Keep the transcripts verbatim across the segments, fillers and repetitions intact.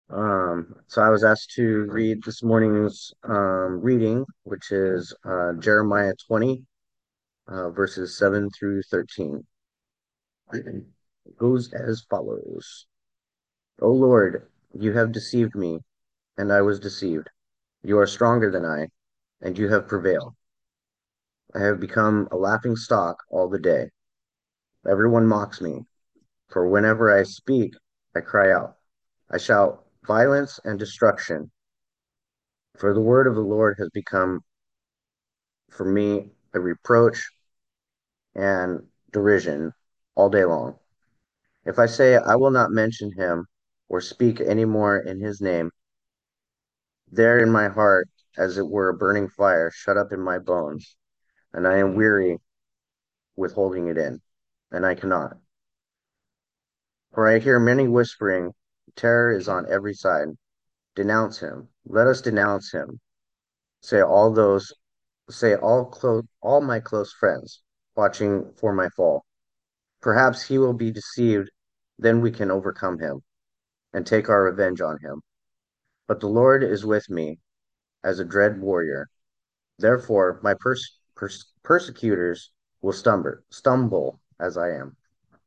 Um, so I was asked to read this morning's um, reading, which is uh, Jeremiah twenty, uh, verses seven through thirteen. It goes as follows. O Lord, you have deceived me, and I was deceived. You are stronger than I, and you have prevailed. I have become a laughing stock all the day. Everyone mocks me, for whenever I speak, I cry out. I shout violence and destruction, for the word of the Lord has become for me a reproach and derision all day long. If I say I will not mention him or speak any more in his name, there in my heart, as it were a burning fire shut up in my bones, and I am weary with holding it in, and I cannot. For I hear many whispering, terror is on every side. Denounce him. Let us denounce him. Say all those, say all close, all my close friends, watching for my fall. Perhaps he will be deceived, then we can overcome him and take our revenge on him. But the Lord is with me as a dread warrior. Therefore, my pers- pers- persecutors will stumble, stumble as I am.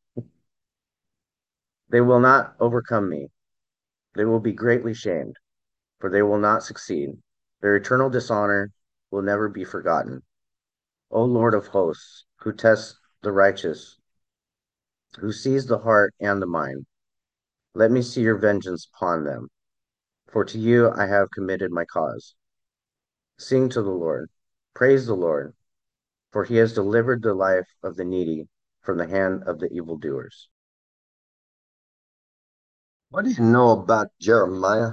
They will not overcome me. They will be greatly shamed, for they will not succeed. Their eternal dishonor will never be forgotten. O Lord of hosts, who tests the righteous, who sees the heart and the mind, let me see your vengeance upon them. For to you I have committed my cause. Sing to the Lord. Praise the Lord, for he has delivered the life of the needy from the hand of the evildoers. What do you know about Jeremiah?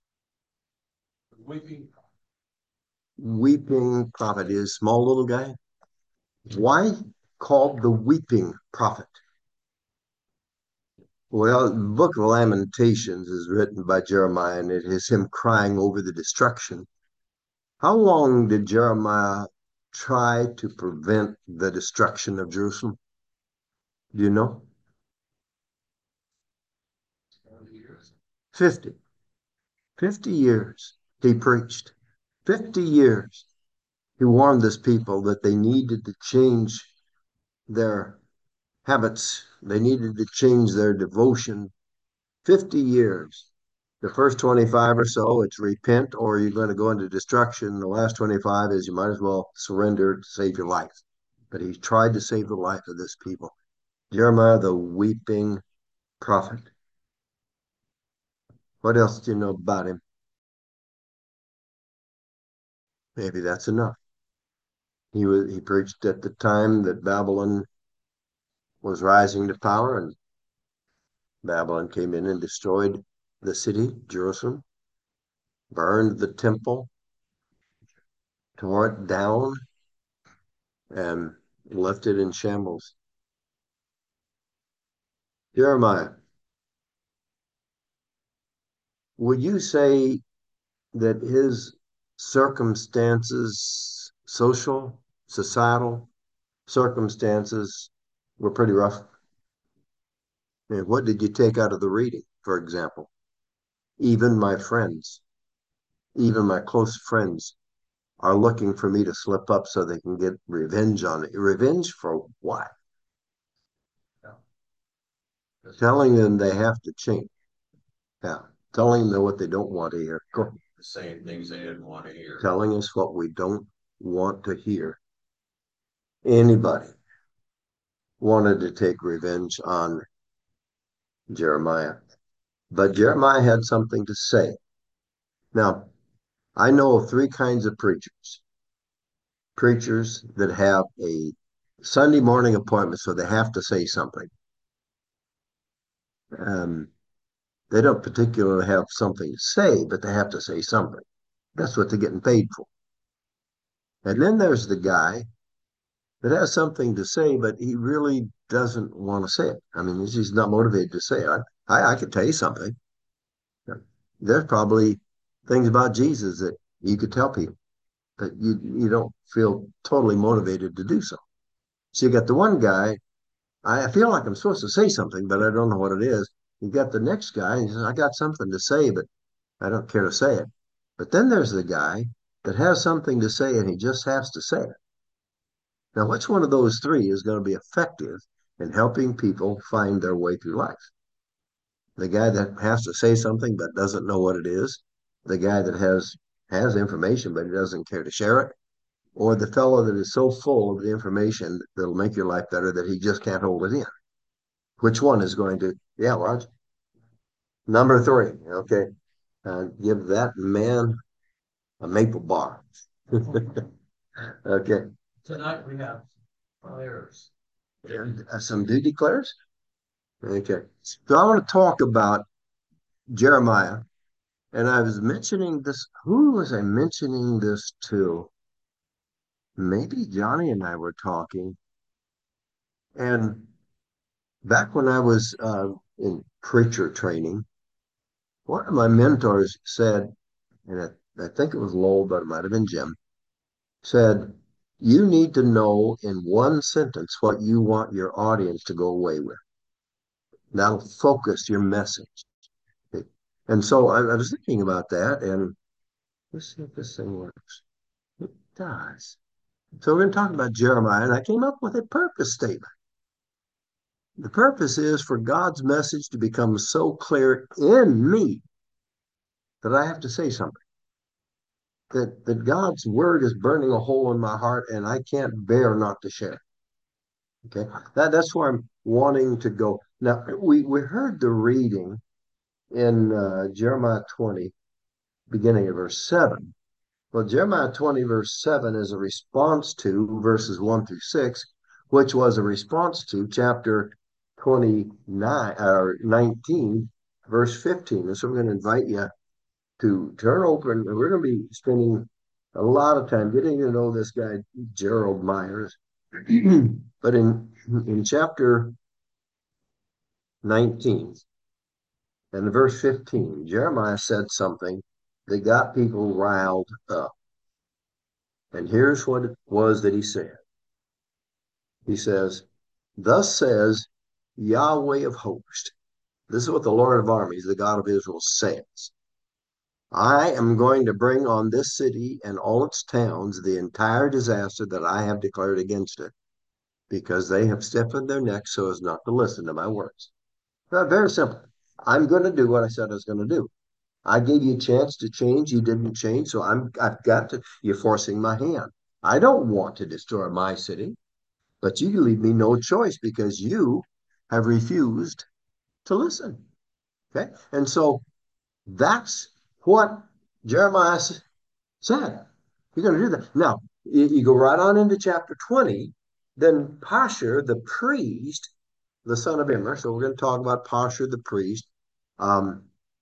Weeping prophet is small little guy. Why called the weeping prophet? Well, the Book of Lamentations is written by Jeremiah, and it is him crying over the destruction. How long did Jeremiah try to prevent the destruction of Jerusalem? Do you know? fifty. fifty years he preached. fifty years he warned this people that they needed to change their habits. They needed to change their devotion. fifty years. The first twenty-five or so, it's repent or you're going to go into destruction. The last twenty-five is you might as well surrender to save your life. But he tried to save the life of this people. Jeremiah, the weeping prophet. What else do you know about him? Maybe that's enough. He was he preached at the time that Babylon was rising to power, and Babylon came in and destroyed the city, Jerusalem, burned the temple, tore it down, and left it in shambles. Jeremiah, would you say that his circumstances, social, societal circumstances, were pretty rough? And what did you take out of the reading, for example? Even my friends, even my close friends are looking for me to slip up so they can get revenge on it. Revenge for what? Telling them they have to change. Yeah. Telling them what they don't want to hear. Saying things they didn't want to hear. Telling us what we don't want to hear. Anybody wanted to take revenge on Jeremiah. But Jeremiah had something to say. Now, I know of three kinds of preachers. Preachers that have a Sunday morning appointment, so they have to say something. Um, they don't particularly have something to say, but they have to say something. That's what they're getting paid for. And then there's the guy that has something to say, but he really doesn't want to say it. I mean, he's, he's not motivated to say it. I, I, I could tell you something. There's probably things about Jesus that you could tell people, but you you don't feel totally motivated to do so. So you got the one guy, I feel like I'm supposed to say something, but I don't know what it is. You got the next guy, he says, I got something to say, but I don't care to say it. But then there's the guy that has something to say and he just has to say it. Now, which one of those three is going to be effective in helping people find their way through life? The guy that has to say something but doesn't know what it is, the guy that has has information but he doesn't care to share it, or the fellow that is so full of the information that'll make your life better that he just can't hold it in. Which one is going to, yeah, Roger? Number three, okay. Uh, give that man a maple bar. Okay. Tonight we have declares. Uh, some do declares? Okay. So I want to talk about Jeremiah. And I was mentioning this. Who was I mentioning this to? Maybe Johnny and I were talking. And back when I was uh, in preacher training, one of my mentors said, and I, I think it was Lowell, but it might have been Jim, said, you need to know in one sentence what you want your audience to go away with. That'll focus your message. And so I, I was thinking about that, and let's see if this thing works. It does. So we're going to talk about Jeremiah, and I came up with a purpose statement. The purpose is for God's message to become so clear in me that I have to say something. That, that God's word is burning a hole in my heart, and I can't bear not to share. Okay, that, that's where I'm wanting to go. Now, we, we heard the reading in uh, Jeremiah twenty, beginning of verse seven. Well, Jeremiah twenty, verse seven is a response to verses one through six, which was a response to chapter twenty-nine or nineteen, verse fifteen. And so we're going to invite you to turn open, and we're going to be spending a lot of time getting to know this guy, Gerald Myers. But in, in chapter nineteen and verse fifteen, Jeremiah said something that got people riled up. And here's what it was that he said. He says, thus says Yahweh of hosts. This is what the Lord of armies, the God of Israel, says. I am going to bring on this city and all its towns the entire disaster that I have declared against it, because they have stiffened their necks so as not to listen to my words. Now, very simple. I'm going to do what I said I was going to do. I gave you a chance to change. You didn't change. So I'm, I've got to, you're forcing my hand. I don't want to destroy my city, but you leave me no choice because you have refused to listen. Okay. And so that's what Jeremiah said. You're going to do that. Now, you, you go right on into chapter twenty. Then Pashur, the priest, the son of Immer. So we're going to talk about Pashur, the priest. Um,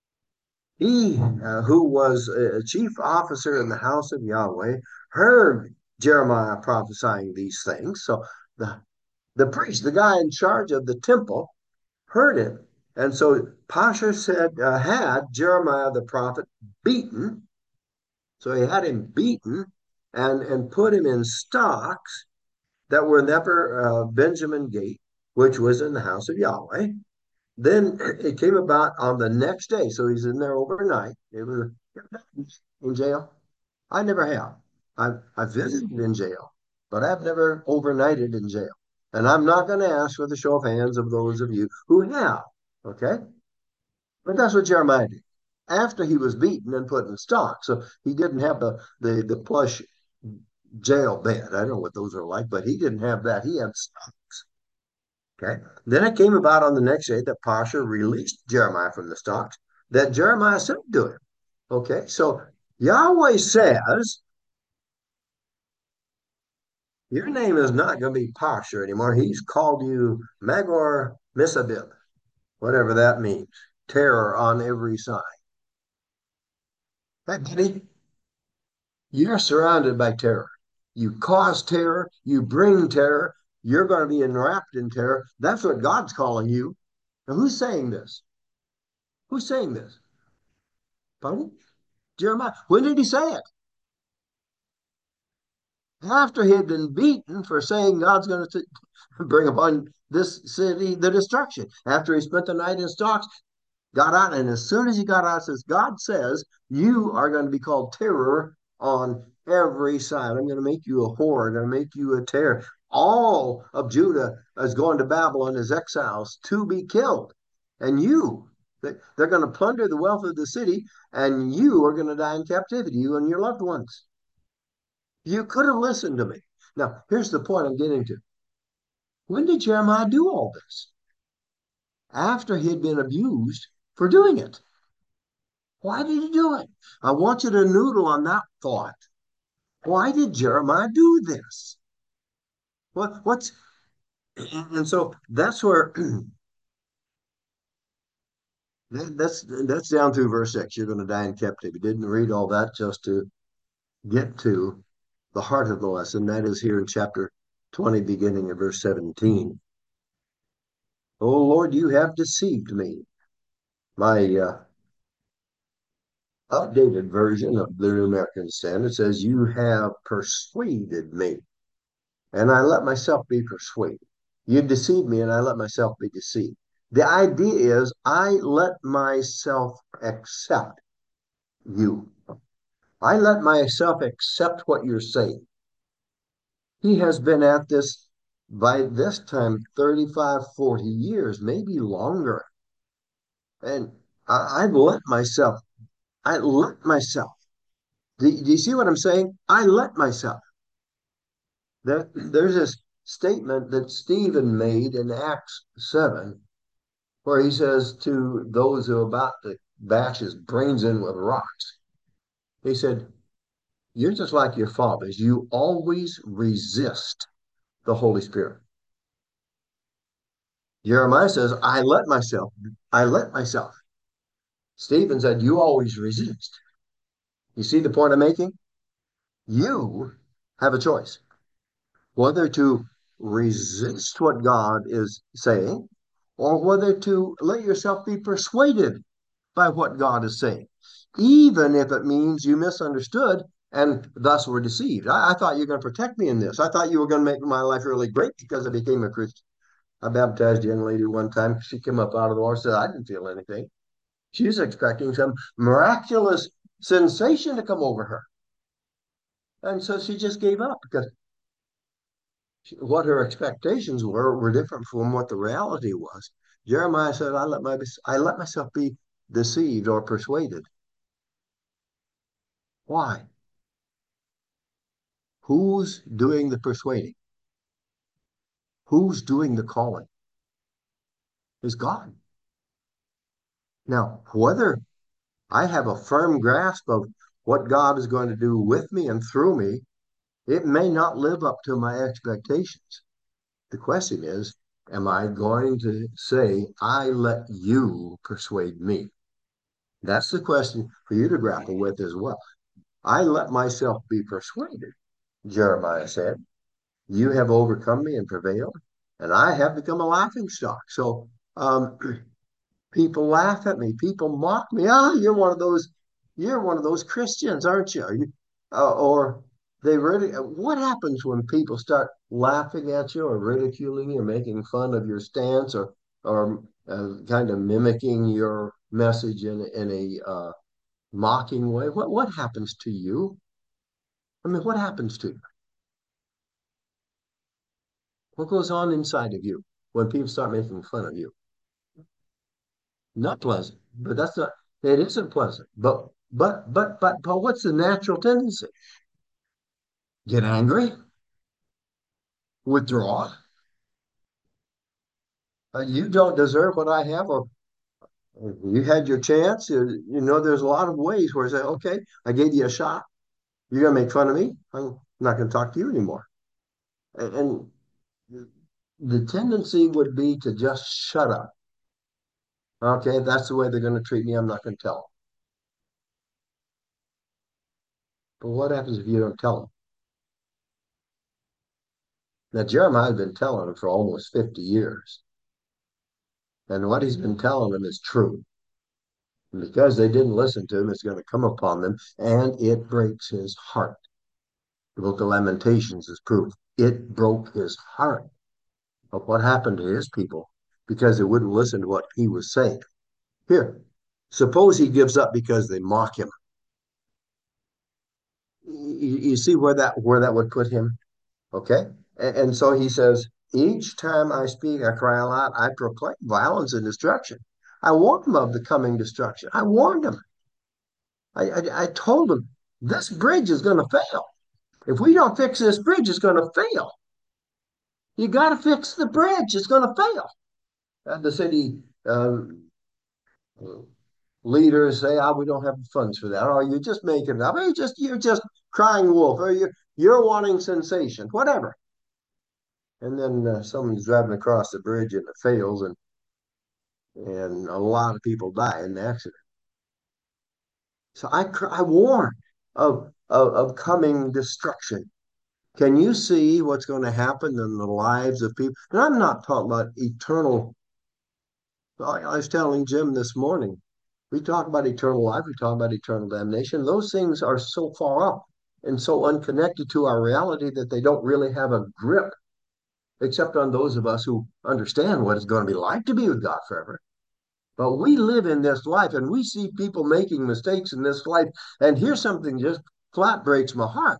he, uh, who was a chief officer in the house of Yahweh, heard Jeremiah prophesying these things. So the, the priest, the guy in charge of the temple, heard it. And so Pashur said, uh, had Jeremiah the prophet beaten. So he had him beaten and, and put him in stocks that were never uh, Benjamin Gate, which was in the house of Yahweh. Then it came about on the next day. So he's in there overnight. It was in jail. I never have. I've, I've visited in jail, but I've never overnighted in jail. And I'm not going to ask for the show of hands of those of you who have. Okay? But that's what Jeremiah did. After he was beaten and put in stock. So he didn't have the, the, the plush jail bed. I don't know what those are like, but he didn't have that. He had stocks. Okay. Then it came about on the next day that Pashur released Jeremiah from the stocks, that Jeremiah said to him. Okay. So Yahweh says, your name is not going to be Pashur anymore. He's called you Magor Misabib, whatever that means. Terror on every side. Hey, buddy, you're surrounded by terror. You cause terror. You bring terror. You're going to be enwrapped in terror. That's what God's calling you. Now, who's saying this? Who's saying this? Pardon? Jeremiah. When did he say it? After he had been beaten for saying God's going to bring upon this city the destruction. After he spent the night in stocks, got out, and as soon as he got out, it says, God says, you are going to be called terror on every side. I'm going to make you a whore. I'm going to make you a terror. All of Judah is going to Babylon as exiles to be killed. And you, they're going to plunder the wealth of the city, and you are going to die in captivity, you and your loved ones. You could have listened to me. Now, here's the point I'm getting to. When did Jeremiah do all this? After he had been abused for doing it. Why did he do it? I want you to noodle on that thought. Why did Jeremiah do this? What what's and so that's where that's that's down through verse six. You're going to die in captivity. Didn't read all that just to get to the heart of the lesson. That is here in chapter twenty, beginning of verse seventeen. Oh Lord, you have deceived me. My uh, updated version of the New American Standard says, you have persuaded me, and I let myself be persuaded. You deceived me, and I let myself be deceived. The idea is I let myself accept you. I let myself accept what you're saying. He has been at this by this time thirty-five, forty years, maybe longer. And I, I let myself, I let myself. Do, do you see what I'm saying? I let myself. There, there's this statement that Stephen made in Acts seven, where he says to those who are about to bash his brains in with rocks, he said, you're just like your fathers. You always resist the Holy Spirit. Jeremiah says, I let myself, I let myself. Stephen said, you always resist. You see the point I'm making? You have a choice whether to resist what God is saying or whether to let yourself be persuaded by what God is saying, even if it means you misunderstood and thus were deceived. I, I thought you were going to protect me in this. I thought you were going to make my life really great because I became a Christian. I baptized a young lady one time. She came up out of the water and said, I didn't feel anything. She was expecting some miraculous sensation to come over her. And so she just gave up because she, what her expectations were were different from what the reality was. Jeremiah said, I let, my, I let myself be deceived or persuaded. Why? Who's doing the persuading? Who's doing the calling? Is God. Now, whether I have a firm grasp of what God is going to do with me and through me, it may not live up to my expectations. The question is, am I going to say, I let you persuade me? That's the question for you to grapple with as well. I let myself be persuaded, Jeremiah said. You have overcome me and prevailed, and I have become a laughing stock. So um, people laugh at me. People mock me. Ah, oh, you're one of those. You're one of those Christians, aren't you? you uh, or they really. What happens when people start laughing at you, or ridiculing you, or making fun of your stance, or or uh, kind of mimicking your message in in a uh, mocking way? What what happens to you? I mean, what happens to you? What goes on inside of you when people start making fun of you? Not pleasant, but that's not, it isn't pleasant. But, but, but, but, but what's the natural tendency? Get angry, withdraw. Uh, you don't deserve what I have, or you had your chance. You, you know, there's a lot of ways where I say, okay, I gave you a shot. You're going to make fun of me. I'm not going to talk to you anymore. And, and the tendency would be to just shut up. Okay, that's the way they're going to treat me. I'm not going to tell them. But what happens if you don't tell them? Now, Jeremiah has been telling them for almost fifty years. And what he's been telling them is true. And because they didn't listen to him, it's going to come upon them, and it breaks his heart. The book of Lamentations is proof. It broke his heart of what happened to his people because they wouldn't listen to what he was saying. Here, suppose he gives up because they mock him. You, you see where that where that would put him? Okay. And, and so he says, each time I speak, I cry aloud, I proclaim violence and destruction. I warned him of the coming destruction. I warned him. I, I, I told him this bridge is going to fail. If we don't fix this bridge, it's going to fail. You got to fix the bridge. It's going to fail. And the city uh, leaders say, "Oh, we don't have the funds for that. Or you're just making it up. Or you're just you're just crying wolf. Or you're you're wanting sensation. Whatever." And then uh, someone's driving across the bridge and it fails, and and a lot of people die in the accident. So I I warn of of, of coming destruction. Can you see what's going to happen in the lives of people? And I'm not talking about eternal. I, I was telling Jim this morning. We talk about eternal life. We talk about eternal damnation. Those things are so far up and so unconnected to our reality that they don't really have a grip, except on those of us who understand what it's going to be like to be with God forever. But we live in this life and we see people making mistakes in this life. And here's something just flat breaks my heart.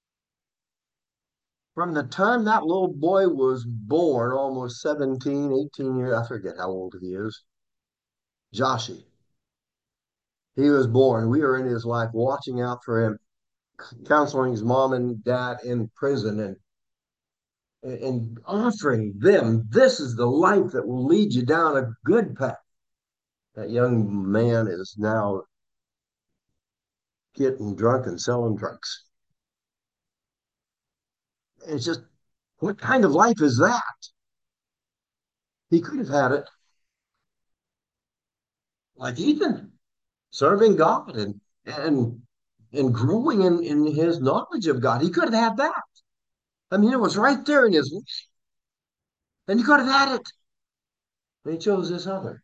From the time that little boy was born, almost seventeen, eighteen years, I forget how old he is, Joshi, he was born. We were in his life watching out for him, counseling his mom and dad in prison and and offering them, this is the life that will lead you down a good path. That young man is now getting drunk and selling drugs. It's just, what kind of life is that? He could have had it like Ethan, serving God and and and growing in, in his knowledge of God. He could have had that. I mean, it was right there in his life, and he could have had it. And he chose this other.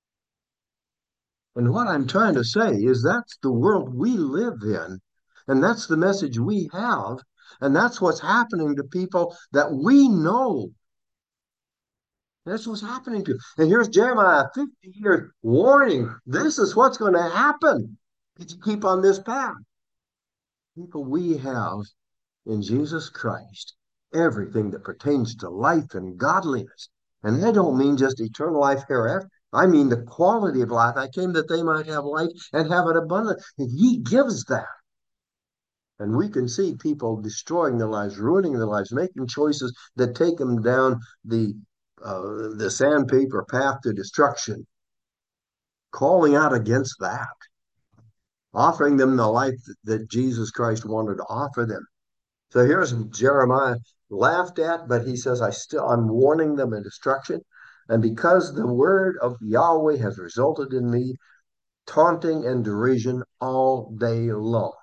And what I'm trying to say is that's the world we live in, and that's the message we have, and that's what's happening to people that we know. That's what's happening to. And here's Jeremiah fifty years warning this is what's going to happen if you keep on this path. People, we have in Jesus Christ everything that pertains to life and godliness. And I don't mean just eternal life hereafter. I mean the quality of life. I came that they might have life and have it abundant. And he gives that. And we can see people destroying their lives, ruining their lives, making choices that take them down the uh, the sandpaper path to destruction, calling out against that, offering them the life that Jesus Christ wanted to offer them. So here's Jeremiah laughed at, but he says, I still I'm warning them of destruction. And because the word of Yahweh has resulted in me taunting and derision all day long.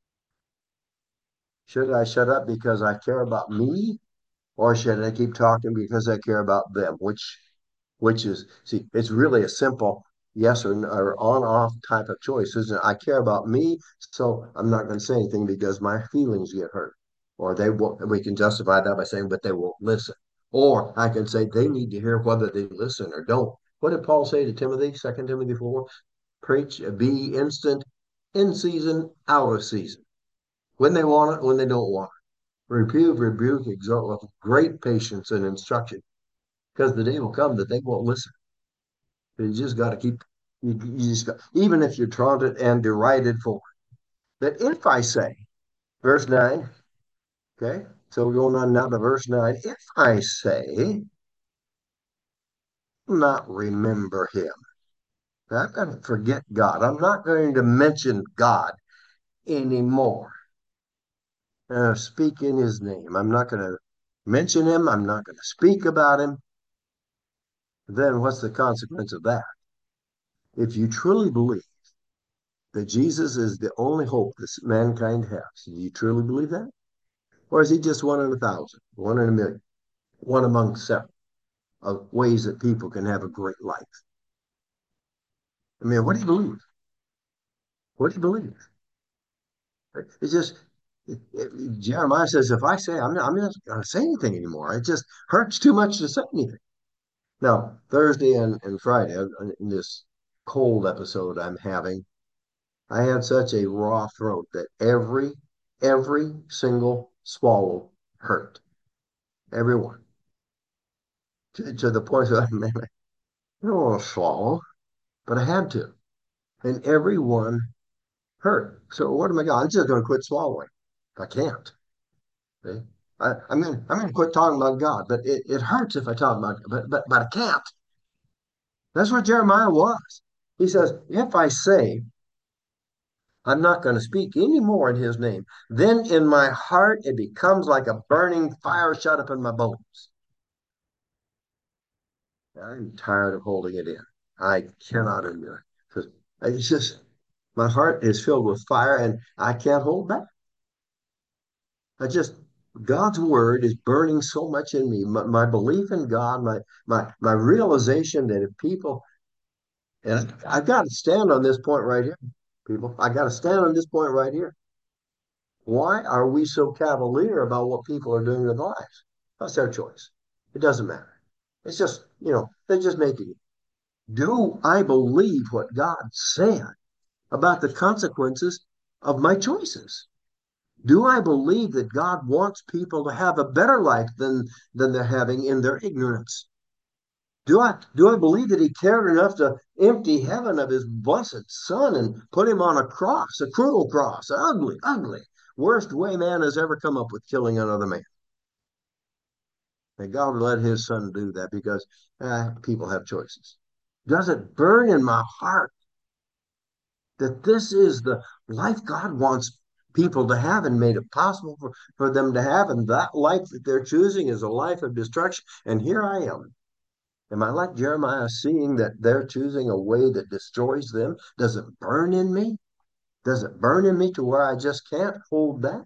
Should I shut up because I care about me? Or should I keep talking because I care about them? Which which is see, it's really a simple yes or, or on off type of choice, isn't it? I care about me, so I'm not going to say anything because my feelings get hurt. Or they won't, we can justify that by saying, but they won't listen. Or I can say they need to hear whether they listen or don't. What did Paul say to Timothy, Second Timothy four? Preach, be instant, in season, out of season. When they want it, when they don't want it. Reprove, rebuke, exhort with great patience and instruction, because the day will come that they won't listen. You just got to keep, you, you just got, even if you're taunted and derided for that. If I say, verse nine, okay, so we're going on now to verse nine. If I say, not remember him, I'm going to forget God. I'm not going to mention God anymore. Uh, speak in his name. I'm not going to mention him. I'm not going to speak about him. Then what's the consequence of that? If you truly believe that Jesus is the only hope that mankind has, do you truly believe that? Or is he just one in a thousand, one in a million, one among seven of ways that people can have a great life? I mean, what do you believe? What do you believe? It's just, it, it, Jeremiah says, if I say, I'm not, I'm not going to say anything anymore. It just hurts too much to say anything. Now, Thursday and, and Friday, in this cold episode I'm having. I had such a raw throat that every every single swallow hurt. Everyone. To, to the point that man, I don't want to swallow, but I had to. And everyone hurt. So what am I going? I'm just going to quit swallowing. I can't. See? I, I mean, I'm going to quit talking about God, but it, it hurts if I talk about, but but but I can't. That's what Jeremiah was. He says, if I say I'm not going to speak any more in his name, then in my heart it becomes like a burning fire shut up in my bones. I'm tired of holding it in. I cannot endure it. Because it's just my heart is filled with fire and I can't hold back. I just God's word is burning so much in me. My, my belief in God, my my my realization that if people and I, I've got to stand on this point right here, people. I got to stand on this point right here. Why are we so cavalier about what people are doing with their lives? That's their choice. It doesn't matter. It's just, you know, they're just making it. Do I believe what God said about the consequences of my choices? Do I believe that God wants people to have a better life than, than they're having in their ignorance? Do I do I believe that he cared enough to empty heaven of his blessed son and put him on a cross, a cruel cross, ugly, ugly, worst way man has ever come up with killing another man? And God let his son do that because uh, people have choices. Does it burn in my heart that this is the life God wants people to have and made it possible for, for them to have? And that life that they're choosing is a life of destruction. And here I am. Am I like Jeremiah, seeing that they're choosing a way that destroys them? Does it burn in me? Does it burn in me to where I just can't hold back?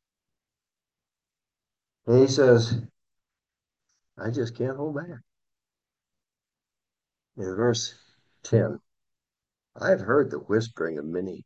And he says, I just can't hold back. In verse ten, I've heard the whispering of many,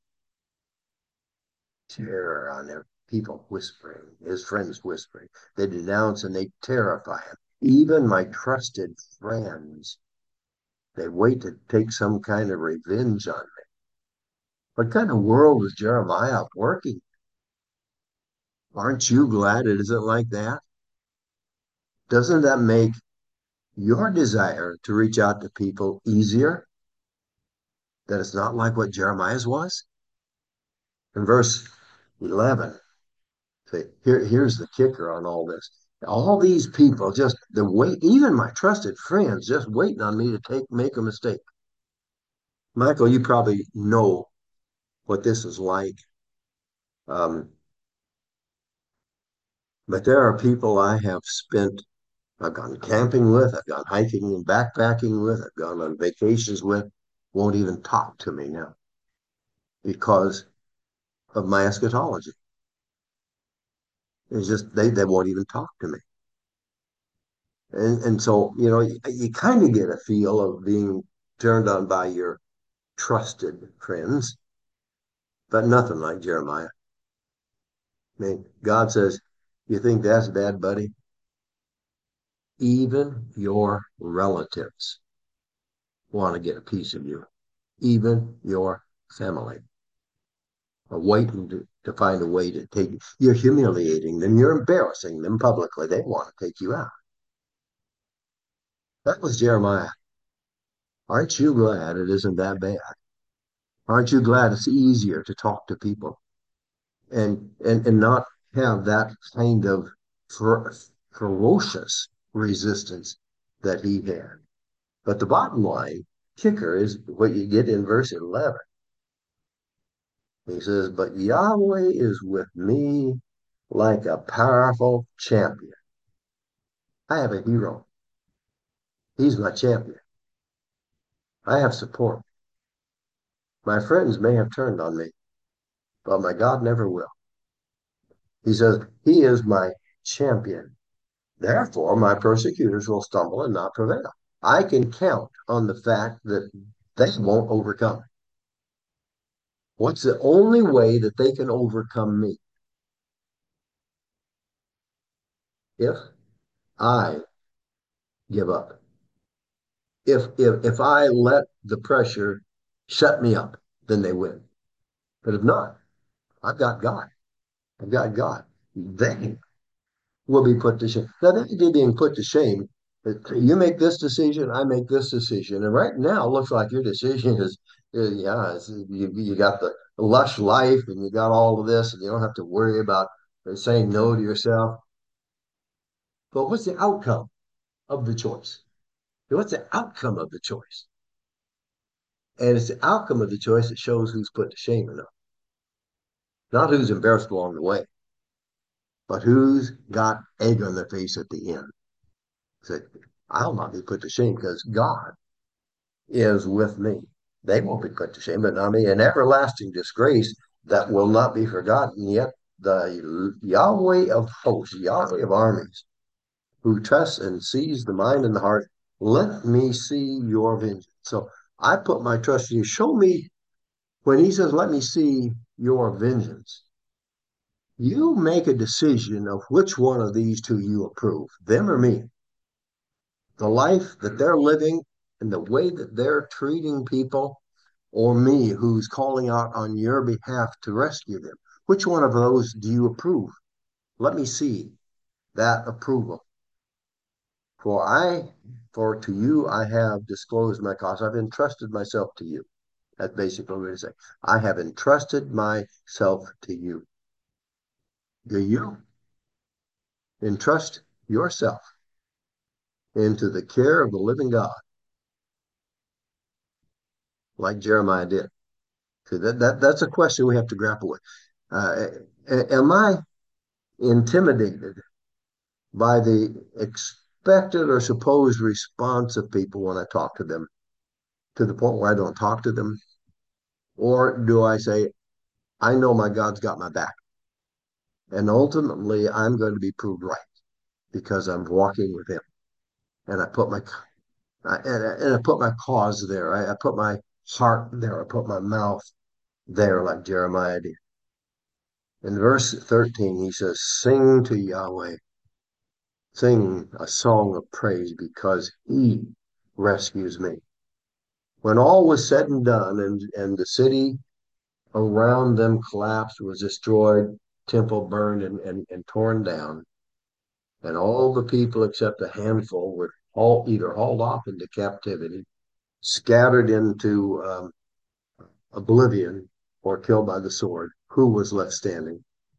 terror on their people whispering, his friends whispering. They denounce and they terrify him. Even my trusted friends, they wait to take some kind of revenge on me. What kind of world is Jeremiah working? Aren't you glad it isn't like that? Doesn't that make your desire to reach out to people easier? That it's not like what Jeremiah's was? In verse eleven, see, here, here's the kicker on all this. All these people just the wait, even my trusted friends, just waiting on me to take make a mistake. Michael, you probably know what this is like. Um, but there are people I have spent, I've gone camping with, I've gone hiking and backpacking with, I've gone on vacations with, won't even talk to me now because of my eschatology. It's just they, they won't even talk to me. And and so, you know, you, you kind of get a feel of being turned on by your trusted friends, but nothing like Jeremiah. I mean, God says, you think that's bad, buddy? Even your relatives want to get a piece of you. Even your family are waiting to, to find a way to take you. You're humiliating them. You're embarrassing them publicly. They want to take you out. That was Jeremiah. Aren't you glad it isn't that bad? Aren't you glad it's easier to talk to people and and, and not have that kind of fer- ferocious resistance that he had? But the bottom line kicker is what you get in verse eleven. He says, but Yahweh is with me like a powerful champion. I have a hero. He's my champion. I have support. My friends may have turned on me, but my God never will. He says, he is my champion. Therefore, my persecutors will stumble and not prevail. I can count on the fact that they won't overcome. What's the only way that they can overcome me? If I give up. If if if I let the pressure shut me up, then they win. But if not, I've got God. I've got God. They will be put to shame. Now, that idea being put to shame, you make this decision, I make this decision. And right now, it looks like your decision is, is yeah, it's, you, you got the lush life and you got all of this, and you don't have to worry about saying no to yourself. But what's the outcome of the choice? What's the outcome of the choice? And it's the outcome of the choice that shows who's put to shame or not. Not who's embarrassed along the way, but who's got egg on their face at the end. Say, I'll not be put to shame because God is with me. They won't be put to shame, but not me. An everlasting disgrace that will not be forgotten. Yet the Yahweh of hosts, Yahweh of armies, who trusts and sees the mind and the heart, let me see your vengeance. So I put my trust in you. Show me when he says, let me see your vengeance. You make a decision of which one of these two you approve, them or me. The life that they're living and the way that they're treating people, or me who's calling out on your behalf to rescue them. Which one of those do you approve? Let me see that approval. For I, for to you I have disclosed my cause. I've entrusted myself to you. That's basically what it say. I have entrusted myself to you. Do you entrust yourself into the care of the living God, like Jeremiah did? So that, that that's a question we have to grapple with. Uh, am I intimidated by the expected or supposed response of people when I talk to them, to the point where I don't talk to them? Or do I say, I know my God's got my back, and ultimately I'm going to be proved right because I'm walking with Him, and I put my I, and, I, and I put my cause there. I, I put my heart there. I put my mouth there, like Jeremiah did. In verse thirteen, he says, "Sing to Yahweh, sing a song of praise because He rescues me." When all was said and done, and, and the city around them collapsed, was destroyed, temple burned and, and, and torn down, and all the people except a handful were all either hauled off into captivity, scattered into um, oblivion, or killed by the sword, who was left standing?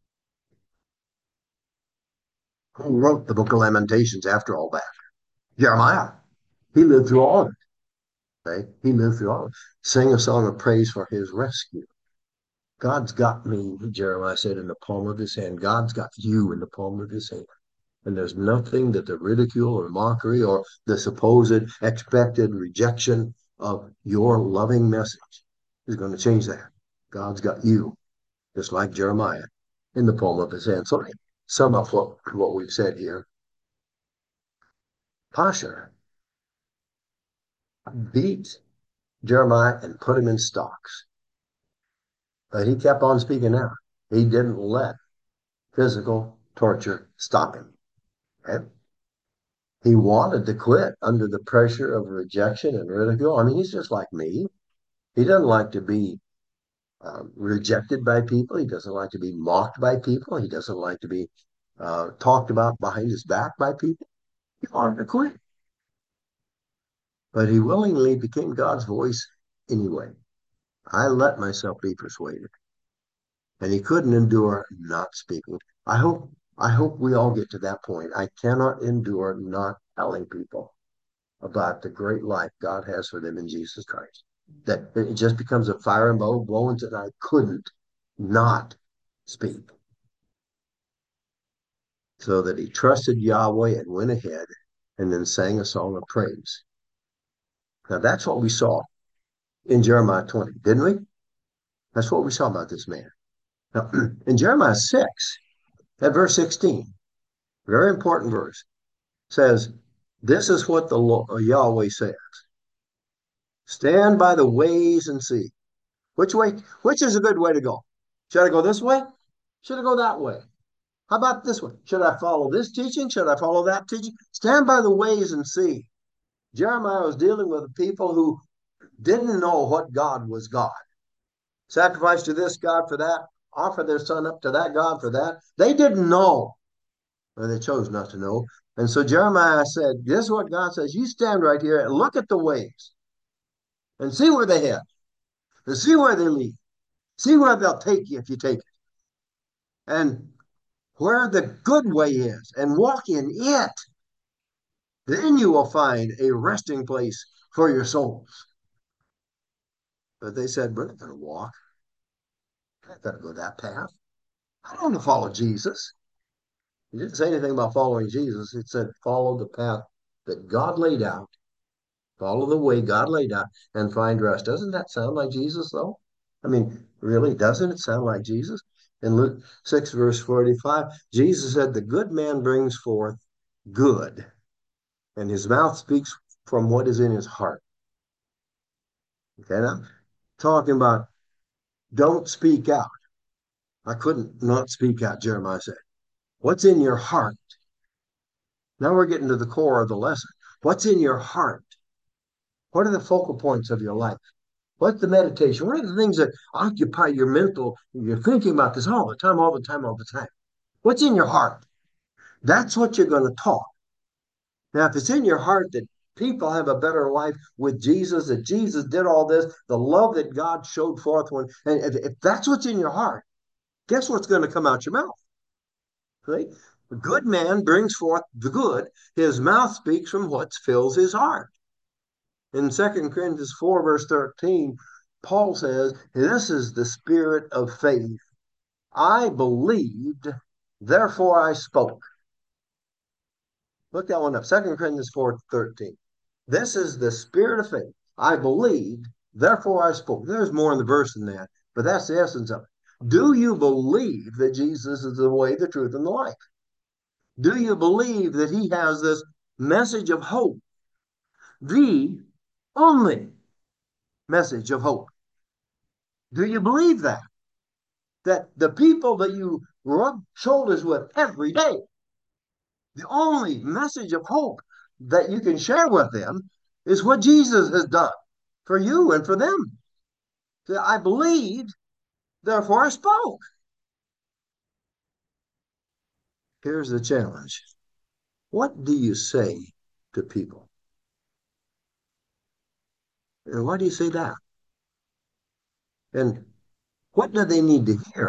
Who wrote the book of Lamentations after all that? Jeremiah. He lived through all of it. Okay? He lived through all of it. Sing a song of praise for his rescue. God's got me, Jeremiah said, in the palm of his hand. God's got you in the palm of his hand. And there's nothing that the ridicule or mockery or the supposed expected rejection of your loving message is going to change that. God's got you, just like Jeremiah, in the palm of his hand. So sum up what, what we've said here. Pashur beat Jeremiah and put him in stocks. But he kept on speaking out. He didn't let physical torture stop him. Okay? He wanted to quit under the pressure of rejection and ridicule. I mean, he's just like me. He doesn't like to be um, rejected by people. He doesn't like to be mocked by people. He doesn't like to be uh, talked about behind his back by people. He wanted to quit. But he willingly became God's voice anyway. I let myself be persuaded. And he couldn't endure not speaking. I hope I hope we all get to that point. I cannot endure not telling people about the great life God has for them in Jesus Christ. That it just becomes a fire and bones, and I couldn't not speak. So that he trusted Yahweh and went ahead and then sang a song of praise. Now that's what we saw in Jeremiah twenty, didn't we? That's what we saw about this man. Now, in Jeremiah six, at verse sixteen, very important verse, says, this is what the Lord, Yahweh says. Stand by the ways and see. Which way, which is a good way to go? Should I go this way? Should I go that way? How about this one? Should I follow this teaching? Should I follow that teaching? Stand by the ways and see. Jeremiah was dealing with people who didn't know what God was God. Sacrifice to this God for that, offer their son up to that God for that. They didn't know, or they chose not to know. And so Jeremiah said, this is what God says. You stand right here and look at the ways and see where they head and see where they lead. See where they'll take you if you take it. And where the good way is and walk in it. Then you will find a resting place for your souls. But they said, we're not going to walk. We're not going to go that path. I don't want to follow Jesus. He didn't say anything about following Jesus. It said, follow the path that God laid out, follow the way God laid out, and find rest. Doesn't that sound like Jesus, though? I mean, really, doesn't it sound like Jesus? In Luke six, verse forty-five, Jesus said, the good man brings forth good, and his mouth speaks from what is in his heart. Okay, now, talking about don't speak out. I couldn't not speak out, Jeremiah said. What's in your heart? Now we're getting to the core of the lesson. What's in your heart? What are the focal points of your life? What's the meditation? What are the things that occupy your mental? You're thinking about this all the time, all the time, all the time. What's in your heart? That's what you're going to talk. Now, if it's in your heart that people have a better life with Jesus, that Jesus did all this, the love that God showed forth when, and if, if that's what's in your heart, guess what's going to come out your mouth? Right? A good man brings forth the good. His mouth speaks from what fills his heart. In Second Corinthians four, verse thirteen, Paul says, this is the spirit of faith. I believed, therefore I spoke. Look that one up. Second Corinthians four thirteen. This is the spirit of faith. I believed, therefore I spoke. There's more in the verse than that, but that's the essence of it. Do you believe that Jesus is the way, the truth, and the life? Do you believe that he has this message of hope, the only message of hope? Do you believe that? That the people that you rub shoulders with every day, the only message of hope that you can share with them is what Jesus has done for you and for them. So I believed, therefore I spoke. Here's the challenge. What do you say to people? And why do you say that? And what do they need to hear?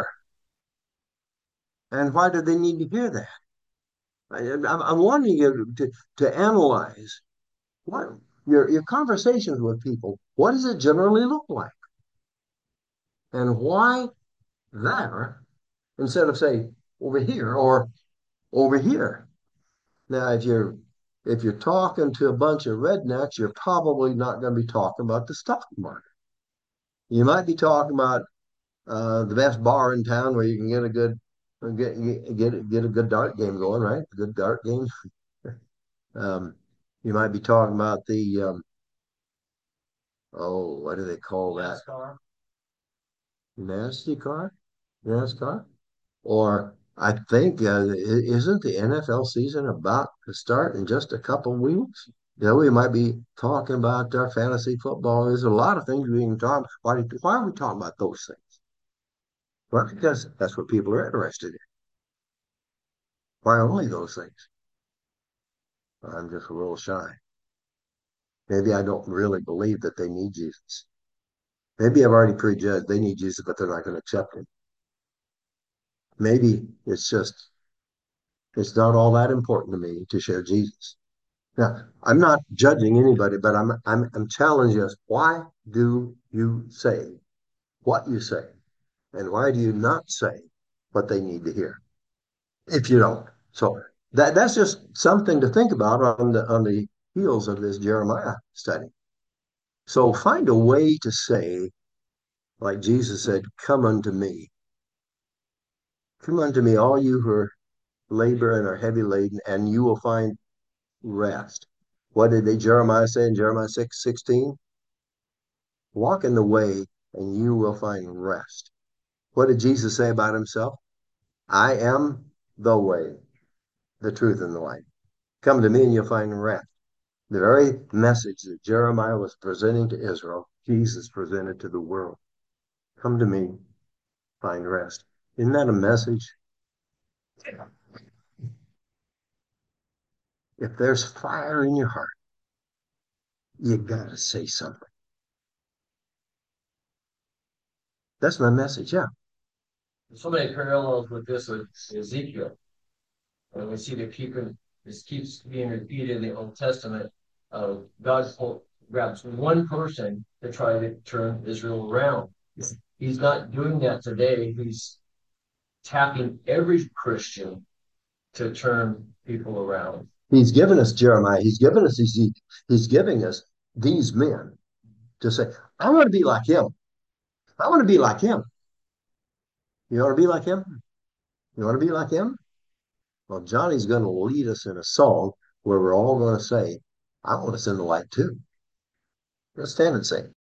And why do they need to hear that? I, am wanting you to, to analyze what your, your conversations with people. What does it generally look like? And why there instead of say over here or over here? Now, if you're if you're talking to a bunch of rednecks, you're probably not going to be talking about the stock market. You might be talking about uh, the best bar in town where you can get a good get get get a good dart game going, right? A good dart game. Um, you might be talking about the um, oh, what do they call that? NASCAR. Nasty car, NASCAR, or I think uh, isn't the N F L season about to start in just a couple of weeks? You know, we might be talking about our fantasy football. There's a lot of things we can talk. Why, why are we talking about those things? Well, because that's what people are interested in. Why only those things? I'm just a little shy. Maybe I don't really believe that they need Jesus. Maybe I've already prejudged they need Jesus, but they're not going to accept him. Maybe it's just, it's not all that important to me to share Jesus. Now, I'm not judging anybody, but I'm, I'm, I'm challenging us. Why do you say what you say? And why do you not say what they need to hear if you don't? So that, that's just something to think about on the, on the heels of this Jeremiah study. So find a way to say, like Jesus said, come unto me. Come unto me, all you who are labor and are heavy laden, and you will find rest. What did they Jeremiah say in Jeremiah six sixteen? Walk in the way and you will find rest. What did Jesus say about himself? I am the way, the truth, and the life. Come to me and you'll find rest. The very message that Jeremiah was presenting to Israel, Jesus presented to the world. Come to me, find rest. Isn't that a message? If there's fire in your heart, you gotta say something. That's my message. Yeah. So many parallels with this with Ezekiel. And we see that keeping this keeps being repeated in the Old Testament. Uh, God grabs one person to try to turn Israel around. He's not doing that today. He's tapping every Christian to turn people around. He's given us Jeremiah. He's given us Ezekiel. He's giving us these men to say, I want to be like him. I want to be like him. You want to be like him? You want to be like him? Well, Johnny's going to lead us in a song where we're all going to say, I want us in the light too. Let's stand and sing.